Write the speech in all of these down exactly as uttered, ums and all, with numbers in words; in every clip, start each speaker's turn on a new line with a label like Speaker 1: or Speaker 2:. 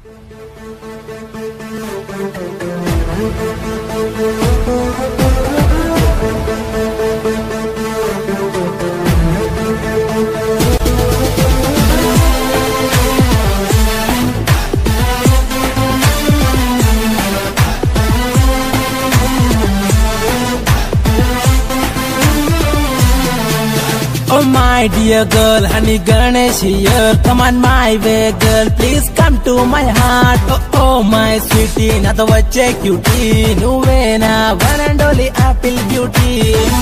Speaker 1: Oh my dear girl, honey Ganesh here. Come on my way girl, please come to my heart. Oh oh my sweetie, nato vache cutie. Nuve na one and only apple beauty.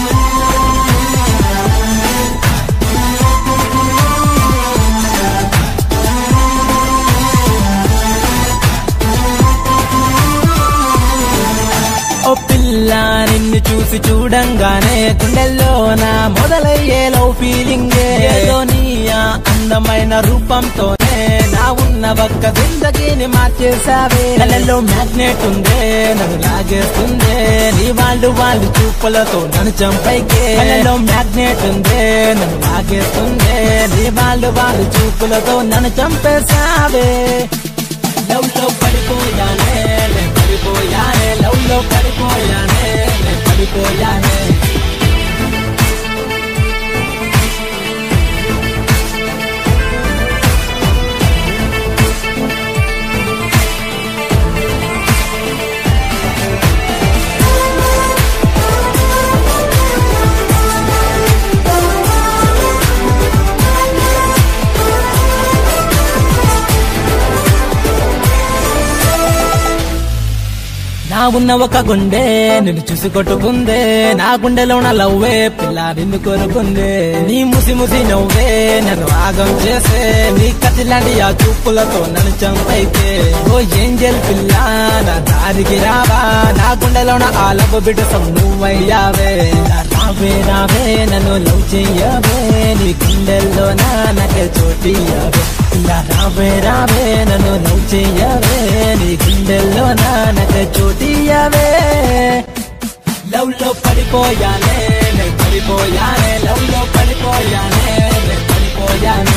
Speaker 1: ఓ పిల్ల నిన్ను చూసి చూడంగానే గుండెల్లోన మొదలయ్యే love feeling ఏదో నీ ఆ అందమైన రూపంతోనే నా ఉన్న ఒక్క జిందగీని మార్చేసావే. కళ్ళల్లో మ్యాగ్నెట్ ఉందే నన్ను లాగేస్తుందే నీ వాళ్ళు వాళ్ళు చూపులతో నన్ను చంపైకే. కళ్ళల్లో మ్యాగ్నెట్ ఉందే నన్ను లాగేస్తుందే నీ వాళ్ళు వాళ్ళు చూపులతో నన్ను చంపేసావే. లవ్ లో పడిపోయానే పడిపోయానే లవ్ లో పడిపోయానే పడిపోయానే. నా ఉన్న ఒక గుండె నిన్ను చూసి కొట్టుకుందే నా గుండెలోన లవ్వే పిల్ల నిన్ను కోరుకుందే. నీ ముసి ముసి నవ్వే నన్ను ఆగం చేసే నీ కత్తిలాంటి ఆ చూపులతో నన్ను చంపైతే. ఓ ఏంజెల్ పిల్ల నా దారికి రావా నా గుండెలోన ఆ లవ్ బిడ్డ నువ్వయ్యావే. రావే రావే నన్ను లవ్ చెయ్యవే నీ గుండెల్లో నాకే చోటియ్యవే. ఇలా రావే రావే నన్ను లవ్ చెయ్యవే నీ గుండెల్లో నాకే చోటియ్యవే. లవ్ లో పడిపోయానే పడిపోయానే లవ్ లో పడిపోయానే పడిపోయానే.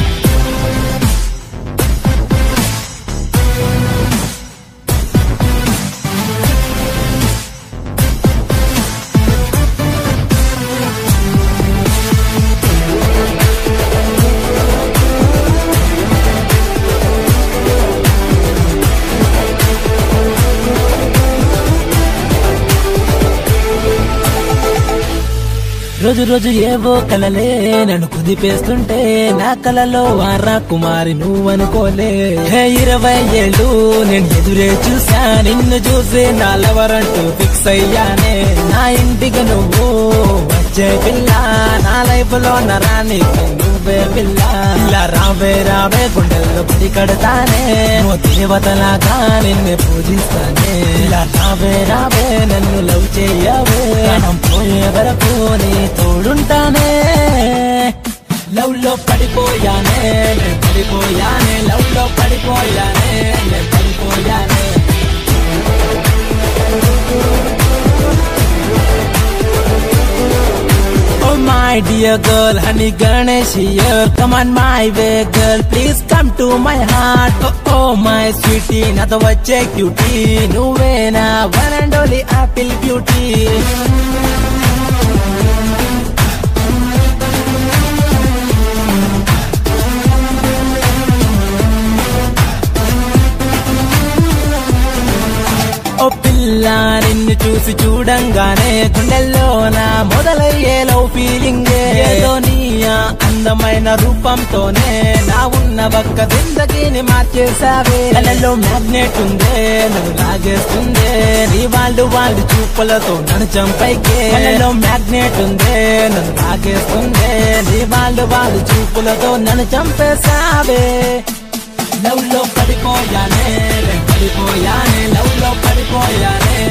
Speaker 1: రోజు రోజు ఏవో కలలే నన్ను కుదిపేస్తుంటే నా కలలో వారా కుమారి నువ్వనుకోలే. హే ఇరవై ఏళ్ళు నేను ఎదురే చూసా నిన్ను చూసి నా లవరంటూ ఫిక్స్ అయ్యానే. నా ఇంటికి నువ్వు వచ్చే పిల్ల నా లైఫ్ లో నరాని నువ్వే పిల్ల. ఇలా రావే రావే గుండెల్లో పడి కడతానే ఓ దేవతలాగా నిన్ను పూజిస్తానే. ఇలా రావే రావే నన్ను లవ్ చేయవే మనం పోయే వరకు నీ తోడుంటానే. లవ్ లో పడిపోయానే పడిపోయానే లవ్ లో పడిపోయానే పడిపోయానే. Oh my dear girl, honey Ganesh here. Come on my way girl, please come to my heart. Oh oh my sweetie, nato vache cutie. Nuve na one and only apple beauty. ఓ పిల్ల నిన్ను చూసి చూడంగానే గుండెల్లోన మొదలయ్యే love feeling ఏదో నీ ఆ అందమైన రూపంతోనే నా ఉన్న ఒక్క జిందగీని మార్చేసావే. కళ్ళల్లో మ్యాగ్నెట్ ఉందే నన్ను లాగేస్తుందే నీ వాళ్ళు వాళ్ళు చూపులతో నన్ను చంపైకే. కళ్ళల్లో మ్యాగ్నెట్ ఉందే నన్ను లాగేస్తుందే నీ వాళ్ళు వాళ్ళు చూపులతో నన్ను చంపేసావే. లవ్ లో పడిపోయానే పడిపోయానే లవ్ లో పడిపోయానే